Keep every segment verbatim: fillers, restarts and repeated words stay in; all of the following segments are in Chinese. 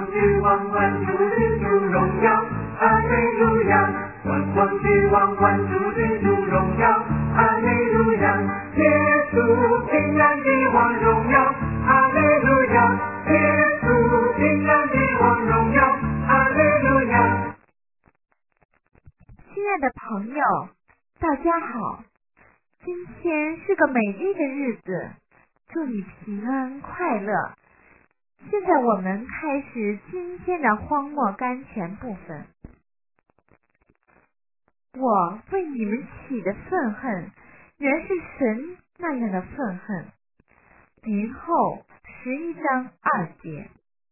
之王，万主之主荣耀，哈利路亚！万王之王，万主之主荣耀，哈利路亚！耶稣平安的王荣耀，哈利路亚！耶稣平安的王荣耀，哈利路亚！ 亲爱的朋友，大家好，今天是个美丽的日子，祝你平安快乐。现在我们开始今天的荒漠甘泉部分。我为你们起的愤恨，原是神那样的愤恨。民后十一章二节。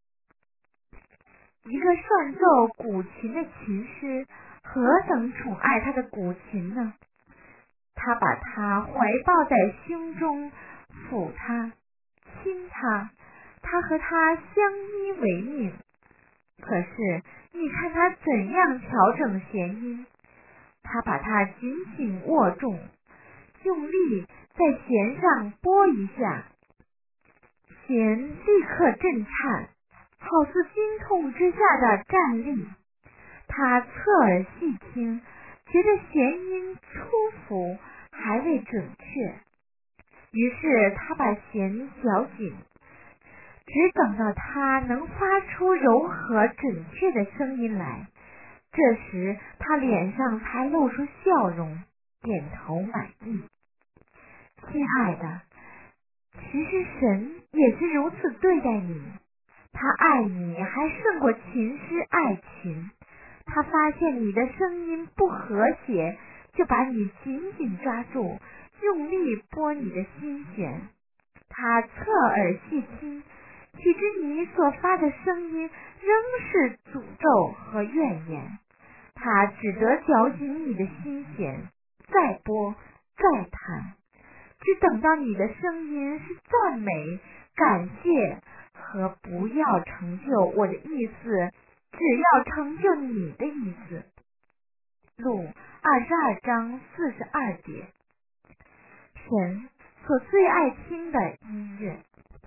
一个善奏古琴的琴师，何等宠爱他的古琴呢？他把它怀抱在胸中，抚它，亲它，他和它相依为命。可是你看他怎样调整弦音，他把它紧紧握住，用力在弦上拨一下，弦立刻震颤，好似惊痛之下的战栗。他侧耳细听，觉得弦音出符还未准确，于是他把弦绞紧，只等到他能发出柔和准确的声音来，这时他脸上才露出笑容，点头满意。亲爱的，其实神也是如此对待你，他爱你还胜过琴师爱琴。他发现你的声音不和谐，就把你紧紧抓住，用力拨你的心弦。他侧耳细听，岂知你所发的声音仍是诅咒和怨言。他只得绞紧你的心弦，再拨再弹，只等到你的声音是赞美、感谢和不要成就我的意思，只要成就你的意思。路二十二章四十二节。神所最爱听的音乐。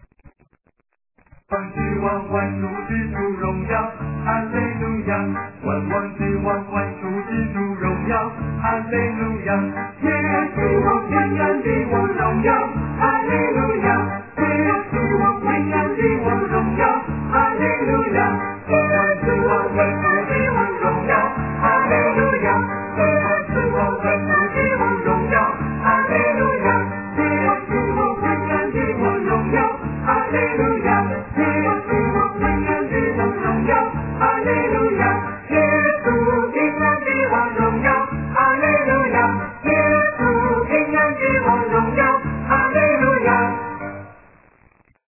万之王，万主之主荣耀，哈利路亚！万王之王，万主之主荣耀，哈利路亚！耶稣平安的王荣耀，哈利路亚！耶稣平安的王荣耀，哈利路亚！耶稣万主的王荣耀，哈利路亚！耶稣万主的王荣耀，哈利路亚！耶稣平安的王荣耀，哈利路亚！耶稣平安的王荣耀。